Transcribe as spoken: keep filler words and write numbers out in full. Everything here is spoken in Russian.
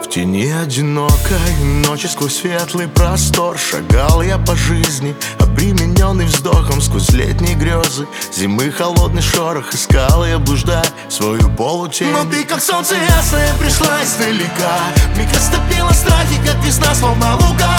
тени одинокой ночи сквозь светлый простор шагал я по жизни, обремененный вздохом сквозь летние грезы. Зимы холодный шорох искал я, блуждая свою полутень. Но ты, как солнце ясное, пришла издалека. Миг растопила страхи, как весна, словно лука.